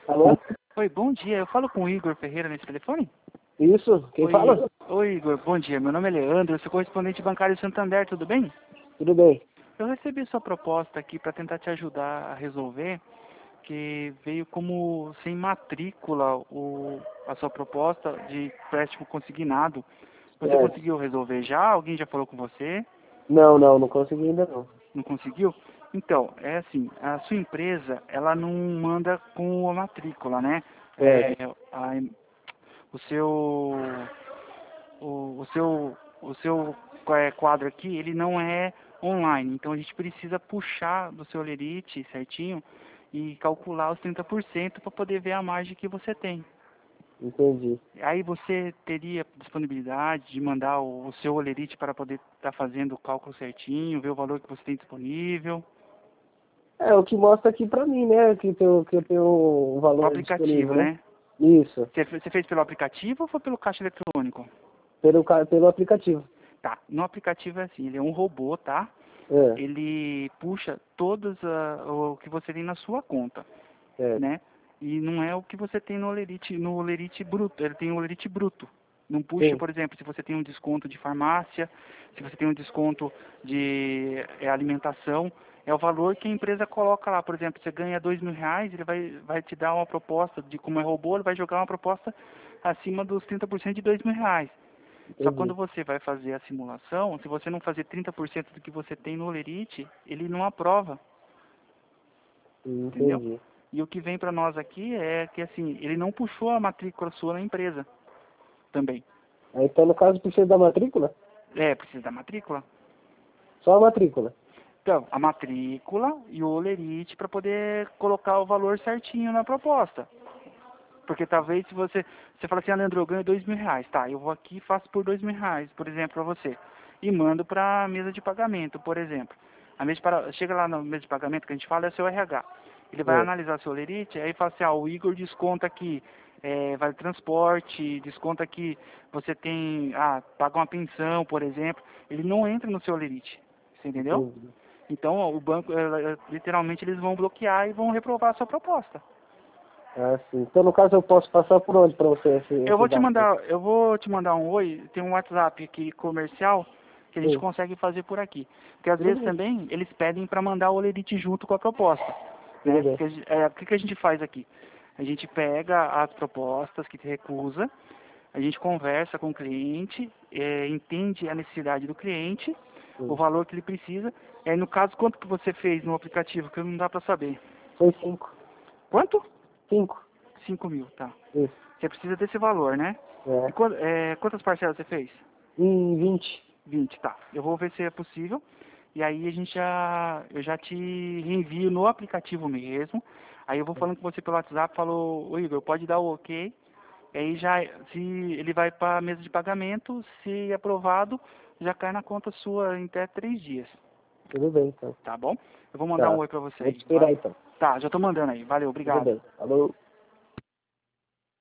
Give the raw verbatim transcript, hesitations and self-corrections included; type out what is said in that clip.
Alô? Oi, bom dia. Eu falo com o Igor Ferreira nesse telefone? Isso, quem Oi, fala? Oi, Igor, bom dia. Meu nome é Leandro, eu sou correspondente bancário Santander, tudo bem? Tudo bem. Eu recebi sua proposta aqui para tentar te ajudar a resolver, que veio como sem matrícula o, a sua proposta de empréstimo consignado. Você Certo. conseguiu resolver já? Alguém já falou com você? Não, não, não consegui ainda não. Não conseguiu? Então, é assim, a sua empresa, ela não manda com a matrícula, né? É, Certo. a, o seu o, o seu o seu é, quadro aqui, ele não é online, então a gente precisa puxar do seu lerite certinho e calcular os trinta por cento para poder ver a margem que você tem. Entendi. Aí você teria disponibilidade de mandar o, o seu olerite para poder estar fazendo o cálculo certinho, ver o valor que você tem disponível. É, o que mostra aqui pra mim, né? Que, tem, o- que eu tenho o O valor aplicativo, disponível, né? né? Isso. Você, você fez pelo aplicativo ou foi pelo caixa eletrônico? Pelo, ca- pelo aplicativo. Tá, no aplicativo é assim, ele é um robô, tá? É, Ele puxa todos ah, o que você tem na sua conta, certo. né? E não é o que você tem no Lerite, no Lerite bruto, ele tem o Lerite bruto. Não puxa, Sim. por exemplo, se você tem um desconto de farmácia, se você tem um desconto de é, alimentação, é o valor que a empresa coloca lá. Por exemplo, você ganha dois mil reais, ele vai, vai te dar uma proposta, de como é robô, ele vai jogar uma proposta acima dos trinta por cento de dois mil reais. Só que quando Entendi. você vai fazer a simulação, se você não fazer trinta por cento do que você tem no Lerite, ele não aprova, entendeu? Entendi. E o que vem para nós aqui é que assim, ele não puxou a matrícula sua na empresa também. Aí, então, no caso, precisa da matrícula? É, precisa da matrícula. Só a matrícula. Então, a matrícula e o Olerite para poder colocar o valor certinho na proposta. Porque talvez se você, você fala assim, ah, Leandro, eu ganho dois mil reais, tá, eu vou aqui e faço por dois mil reais, por exemplo, para você. E mando para a mesa de pagamento, por exemplo. A mesa de para... Chega lá na mesa de pagamento que a gente fala, é seu R H. Ele vai É. analisar seu lerite, aí fala assim, ah, o Igor desconta aqui, é, vale transporte, desconta aqui, você tem, ah, paga uma pensão, por exemplo. Ele não entra no seu lerite, você entendeu? Entendi. Então, o banco, eh, literalmente, eles vão bloquear e vão reprovar a sua proposta. Ah, sim. Então, no caso, eu posso passar por onde pra você esse, Eu vou esse te dado? mandar, eu vou te mandar um oi, tem um WhatsApp aqui comercial que a gente Sim. consegue fazer por aqui. Porque às Tudo vezes bem. também eles pedem para mandar o Olerite junto com a proposta, Tudo né? bem. Porque a gen- é, o que que a gente faz aqui? A gente pega as propostas que te recusa, a gente conversa com o cliente, é, entende a necessidade do cliente, o Sim. valor que ele precisa. E aí no caso, quanto que você fez no aplicativo? Que não dá para saber. Foi cinco. Quanto? Cinco. Cinco mil, tá. Isso. Você precisa desse valor, né? E É. quan- é, quantas parcelas você fez? Em vinte. Vinte, tá. Eu vou ver se é possível. E aí a gente já, eu já te reenvio no aplicativo mesmo. Aí eu vou falando com você pelo WhatsApp, falou, ô Igor, pode dar o ok. E aí já, se ele vai para a mesa de pagamento, se aprovado, já cai na conta sua em até três dias. Tudo bem, então. Tá bom? Eu vou mandar um Tá. oi pra você Vou te aí. esperar, Vai. então. Tá, já tô mandando aí. Valeu, Tudo obrigado. bem. Falou.